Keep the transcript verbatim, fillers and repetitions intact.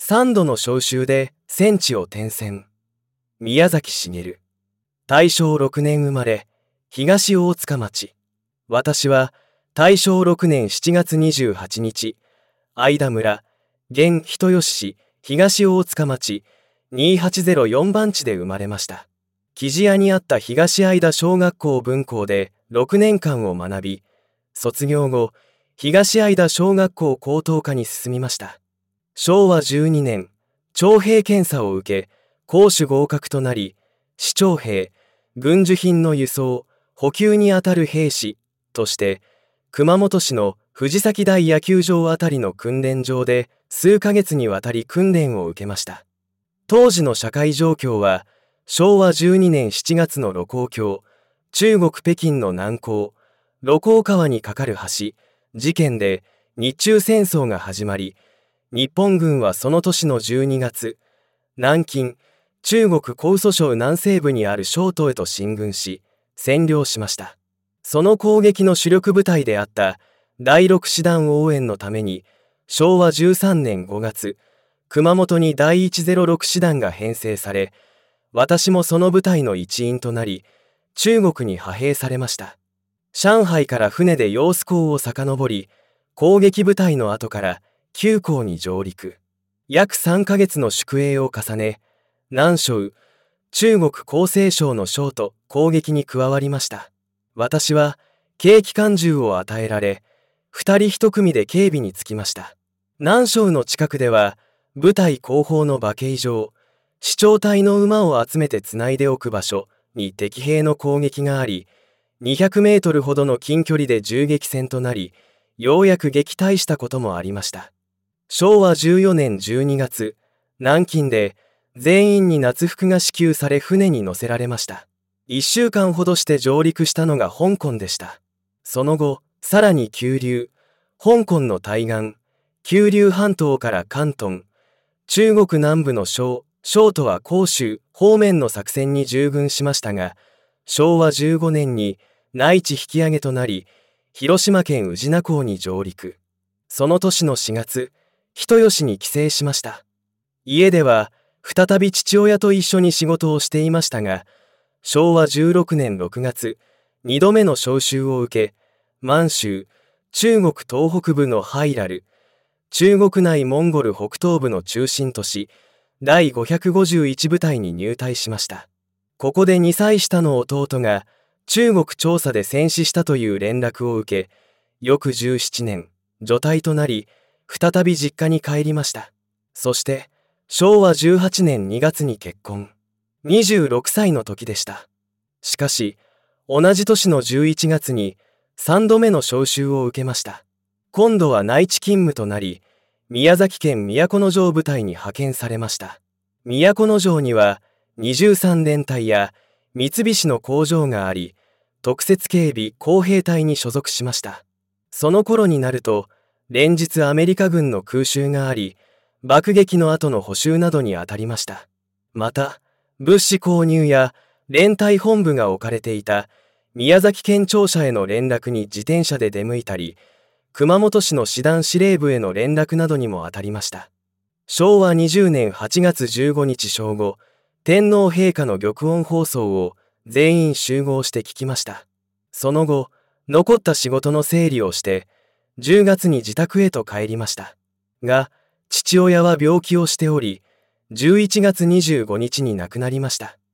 さんどの召集で戦地を転戦。宮崎茂。大正ろくねん生まれ、東大塚町。私は大正ろくねんしちがつにじゅうはちにち、相田村、現人吉市、東大塚町、にーはちぜろよんばんちで生まれました。生地屋にあった東相田小学校分校でろくねんかんを学び、卒業後、東相田小学校高等科に進みました。しょうわじゅうにねん、徴兵検査を受け、攻守合格となり、市徴兵、軍需品の輸送、補給にあたる兵士として、熊本市の藤崎大野球場あたりの訓練場で数ヶ月にわたり訓練を受けました。当時の社会状況は、しょうわじゅうにねんしちがつの盧溝橋、中国北京の南港、盧溝川に架かる橋、事件で日中戦争が始まり、日本軍はその年のじゅうにがつ、南京、中国江蘇省南西部にある商都へと進軍し、占領しました。その攻撃の主力部隊であっただいろく師団応援のために、しょうわじゅうさんねんごがつ、熊本にだいいちぜろろく師団が編成され、私もその部隊の一員となり、中国に派兵されました。上海から船で揚子江を遡り、攻撃部隊の後から旧港に上陸。約さんかげつの宿営を重ね、南昌、中国厚生省の省と攻撃に加わりました。私は軽機関銃を与えられ、二人一組で警備につきました。南昌の近くでは、部隊後方の馬形場、市長隊の馬を集めてつないでおく場所に敵兵の攻撃があり、にひゃくメートルほどの近距離で銃撃戦となり、ようやく撃退したこともありました。しょうわじゅうよねんじゅうにがつ、南京で全員に夏服が支給され船に乗せられました。いっしゅうかんほどして上陸したのが香港でした。その後、さらに九龍、香港の対岸、九龍半島から広東、中国南部の省、省都は広州方面の作戦に従軍しましたが、しょうわじゅうごねんに内地引き上げとなり、広島県宇品港に上陸。その年のしがつ、人吉に帰省しました。家では再び父親と一緒に仕事をしていましたが、しょうわじゅうろくねんろくがつ、にどめの召集を受け、満州、中国東北部のハイラル、中国内モンゴル北東部の中心都市、だいごひゃくごじゅういち部隊に入隊しました。ここでにさい下の弟が中国調査で戦死したという連絡を受け、翌じゅうななねん、除隊となり、再び実家に帰りました。そして、しょうわじゅうはちねんにがつに結婚。にじゅうろくさいの時でした。しかし、同じ年のじゅういちがつにさんどめの召集を受けました。今度は内地勤務となり、宮崎県都城部隊に派遣されました。都城にはにじゅうさんれんたいや三菱の工場があり、特設警備工兵隊に所属しました。その頃になると、連日アメリカ軍の空襲があり、爆撃の後の補修などに当たりました。また、物資購入や連隊本部が置かれていた宮崎県庁舎への連絡に自転車で出向いたり、熊本市の師団司令部への連絡などにも当たりました。しょうわにじゅうねんはちがつじゅうごにち正午、天皇陛下の玉音放送を全員集合して聞きました。その後、残った仕事の整理をして、じゅうがつに自宅へと帰りました。が、父親は病気をしており、じゅういちがつにじゅうごにちに亡くなりました。